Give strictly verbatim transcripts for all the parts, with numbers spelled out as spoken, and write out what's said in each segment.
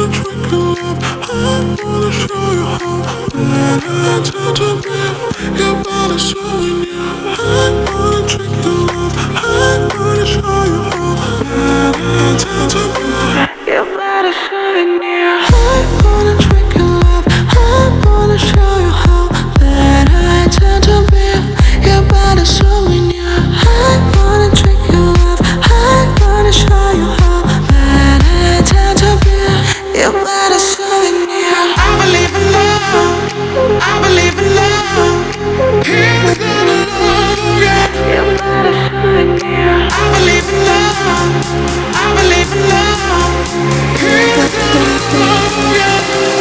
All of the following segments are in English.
wanna drink your love. I wanna show you how bad I tend to be. Your body's so in you. I wanna drink your love. I wanna show you how bad I tend to be. Your body's so in you. I wanna drink your love. I wanna show you how bad I tend to be. Your body's so in you. I wanna drink your love. I wanna show you how bad I tend to be. Your body's so in you. I believe in love. I believe in love. Here's the love, yeah. Your body's so in you. I believe in love. I believe in love. Here's the love, yeah.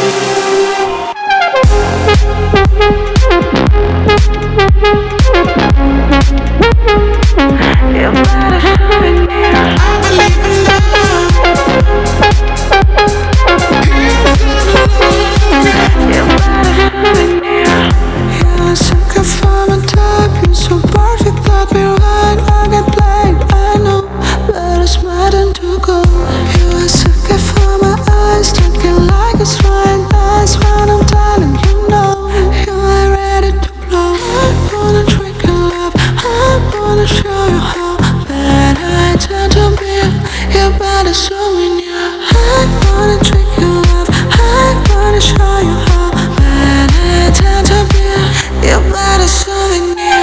Your body's so in you. I believe in love. Here's the love, yeah. Your body's so in you. Yeah, I sucker for my type. You're so perfect, thought me right. I get played, I know, but it's my turn to go. You are sucker for my eyes, talking like it's right. That's when I'm telling you no. You are ready to blow. I wanna drink your love. I wanna show you how bad I tend to be. Your body's so in you. I wanna drink your love. I wanna show you how bad I tend to be. Your body's so in you.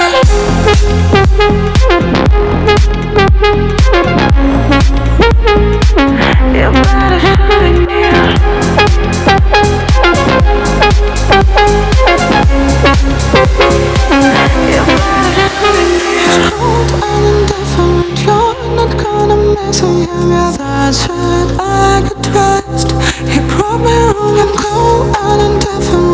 Your body's so in you. Your body's so in you. It's cold and indifferent. You're not gonna mess with me. That's it, I could trust. He broke me wrong. I'm cold and indifferent.